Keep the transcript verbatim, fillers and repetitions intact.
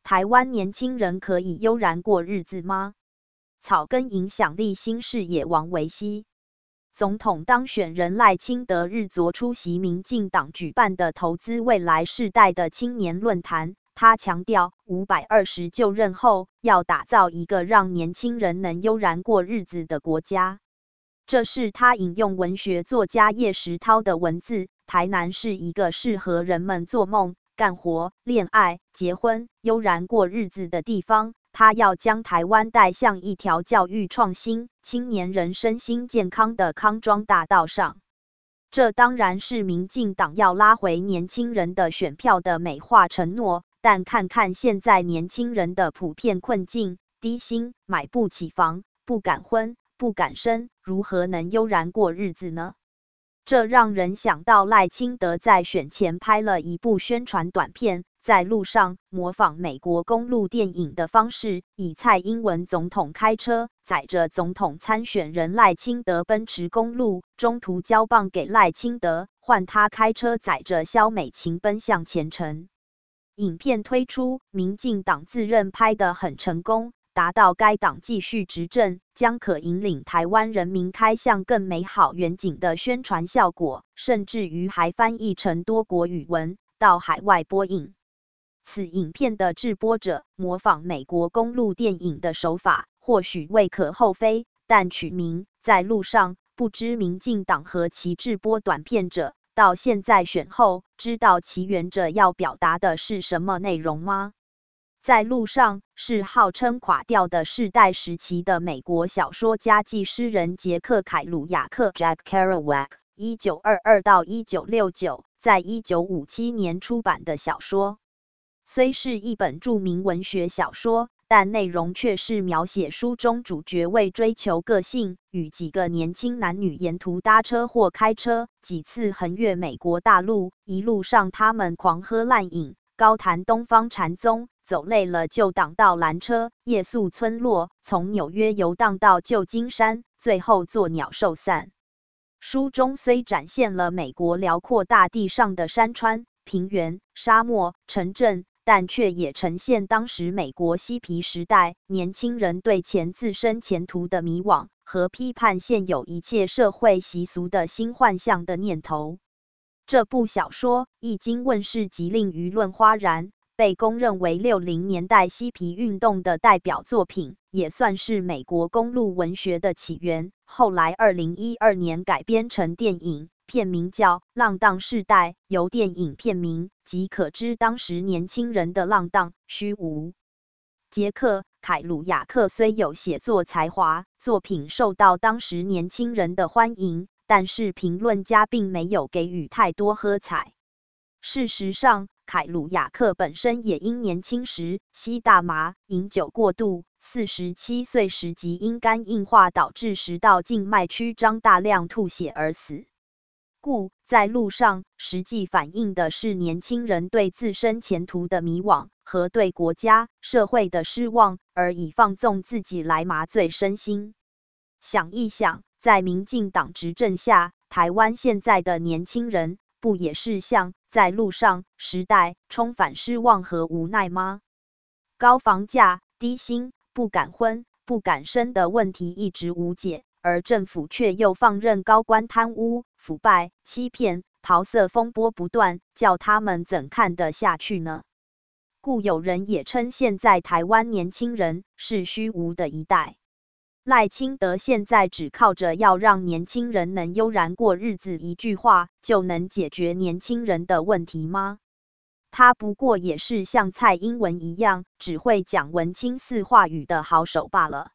台湾年轻人可以悠然过日子吗？草根影响力新视野王维希。总统当选人赖清德日昨出席民进党举办的投资未来世代的青年论坛，他强调五百二十就任后要打造一个让年轻人能悠然过日子的国家。这是他引用文学作家叶石涛的文字，台南是一个适合人们做梦、干活、恋爱、结婚、悠然过日子的地方。他要将台湾带向一条教育创新、青年人身心健康的康庄大道上。这当然是民进党要拉回年轻人的选票的美化承诺，但看看现在年轻人的普遍困境，低薪、买不起房、不敢婚、不敢生，如何能悠然过日子呢？这让人想到赖清德在选前拍了一部宣传短片，在路上模仿美国公路电影的方式，以蔡英文总统开车载着总统参选人赖清德奔驰公路，中途交棒给赖清德，换他开车载着萧美琴奔向前程。影片推出，民进党自认拍得很成功，达到该党继续执政将可引领台湾人民开向更美好远景的宣传效果，甚至于还翻译成多国语文到海外播映。此影片的制播者模仿美国公路电影的手法，或许未可厚非，但取名在路上，不知民进党和其制播短片者，到现在选后，知道其原者要表达的是什么内容吗？在路上是号称垮掉的世代时期的美国小说家暨诗人杰克·凯鲁亚克 （Jack Kerouac） 一九二二到一九六九，在一九五七年出版的小说。虽是一本著名文学小说，但内容却是描写书中主角为追求个性，与几个年轻男女沿途搭车或开车，几次横越美国大陆，一路上他们狂喝滥饮，高谈东方禅宗，走累了就挡到缆车，夜宿村落，从纽约游荡到旧金山，最后做鸟兽散。书中虽展现了美国辽阔大地上的山川、平原、沙漠、城镇，但却也呈现当时美国嬉皮时代年轻人对前自身前途的迷惘和批判现有一切社会习俗的新幻象的念头。这部小说一经问世即令舆论哗然，被公认为六零年代嬉皮运动的代表作品，也算是美国公路文学的起源。后来二零一二年改编成电影，片名叫《浪荡世代》，由电影片名即可知当时年轻人的浪荡、虚无。杰克·凯鲁亚克虽有写作才华，作品受到当时年轻人的欢迎，但是评论家并没有给予太多喝彩。事实上，凯鲁亚克本身也因年轻时吸大麻、饮酒过度，四十七岁时即因肝硬化导致食道静脉曲张大量吐血而死。故在路上实际反映的是年轻人对自身前途的迷惘和对国家、社会的失望，而以放纵自己来麻醉身心。想一想，在民进党执政下，台湾现在的年轻人不也是像在路上时代充满失望和无奈吗？高房价、低薪、不敢婚、不敢生的问题一直无解，而政府却又放任高官贪污、腐败、欺骗、桃色风波不断，叫他们怎看得下去呢？故有人也称现在台湾年轻人是虚无的一代。赖清德现在只靠着要让年轻人能悠然过日子一句话，就能解决年轻人的问题吗？他不过也是像蔡英文一样，只会讲文青式话语的好手罢了。